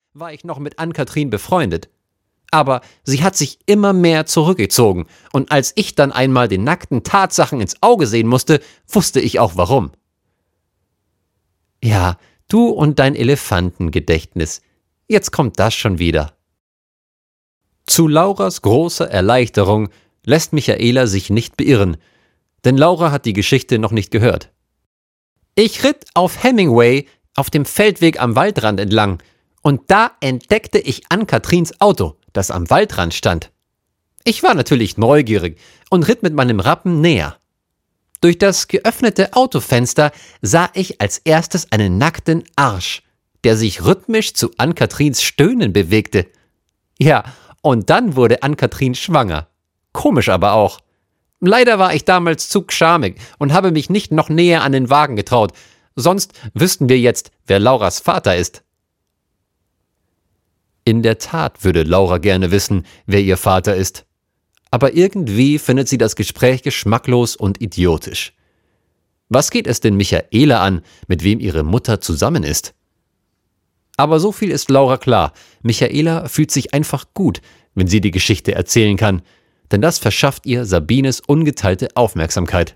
war ich noch mit Ann-Kathrin befreundet. Aber sie hat sich immer mehr zurückgezogen, und als ich dann einmal den nackten Tatsachen ins Auge sehen musste, wusste ich auch warum. Ja, du und dein Elefantengedächtnis. Jetzt kommt das schon wieder. Zu Lauras großer Erleichterung lässt Michaela sich nicht beirren, denn Laura hat die Geschichte noch nicht gehört. Ich ritt auf Hemingway auf dem Feldweg am Waldrand entlang, und da entdeckte ich Ann-Kathrins Auto, das am Waldrand stand. Ich war natürlich neugierig und ritt mit meinem Rappen näher. Durch das geöffnete Autofenster sah ich als erstes einen nackten Arsch, der sich rhythmisch zu Ann-Kathrins Stöhnen bewegte. Ja, und dann wurde Ann-Kathrin schwanger. Komisch aber auch. Leider war ich damals zu schamig und habe mich nicht noch näher an den Wagen getraut, sonst wüssten wir jetzt, wer Lauras Vater ist. In der Tat würde Laura gerne wissen, wer ihr Vater ist. Aber irgendwie findet sie das Gespräch geschmacklos und idiotisch. Was geht es denn Michaela an, mit wem ihre Mutter zusammen ist? Aber so viel ist Laura klar: Michaela fühlt sich einfach gut, wenn sie die Geschichte erzählen kann, denn das verschafft ihr Sabines ungeteilte Aufmerksamkeit.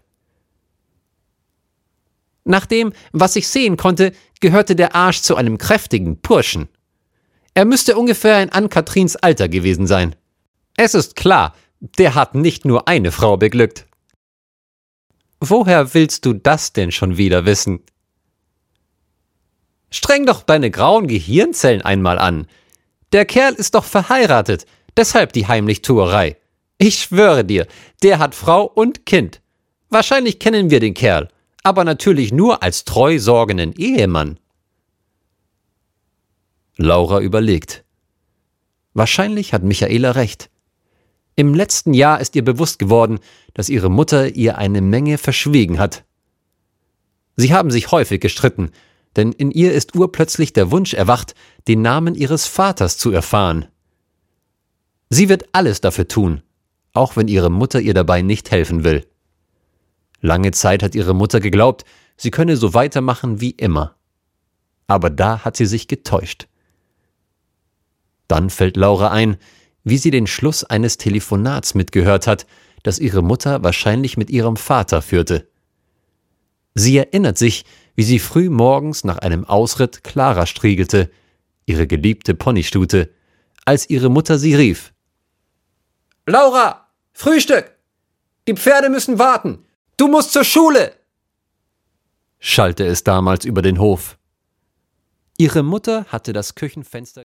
Nach dem, was ich sehen konnte, gehörte der Arsch zu einem kräftigen Burschen. Er müsste ungefähr in Ann-Kathrins Alter gewesen sein. Es ist klar, der hat nicht nur eine Frau beglückt. Woher willst du das denn schon wieder wissen? Streng doch deine grauen Gehirnzellen einmal an. Der Kerl ist doch verheiratet, deshalb die Heimlichtuerei. Ich schwöre dir, der hat Frau und Kind. Wahrscheinlich kennen wir den Kerl, aber natürlich nur als treu sorgenden Ehemann. Laura überlegt. Wahrscheinlich hat Michaela recht. Im letzten Jahr ist ihr bewusst geworden, dass ihre Mutter ihr eine Menge verschwiegen hat. Sie haben sich häufig gestritten, denn in ihr ist urplötzlich der Wunsch erwacht, den Namen ihres Vaters zu erfahren. Sie wird alles dafür tun, auch wenn ihre Mutter ihr dabei nicht helfen will. Lange Zeit hat ihre Mutter geglaubt, sie könne so weitermachen wie immer. Aber da hat sie sich getäuscht. Dann fällt Laura ein, wie sie den Schluss eines Telefonats mitgehört hat, das ihre Mutter wahrscheinlich mit ihrem Vater führte. Sie erinnert sich, wie sie früh morgens nach einem Ausritt Clara striegelte, ihre geliebte Ponystute, als ihre Mutter sie rief. »Laura, Frühstück! Die Pferde müssen warten! Du musst zur Schule!« schallte es damals über den Hof. Ihre Mutter hatte das Küchenfenster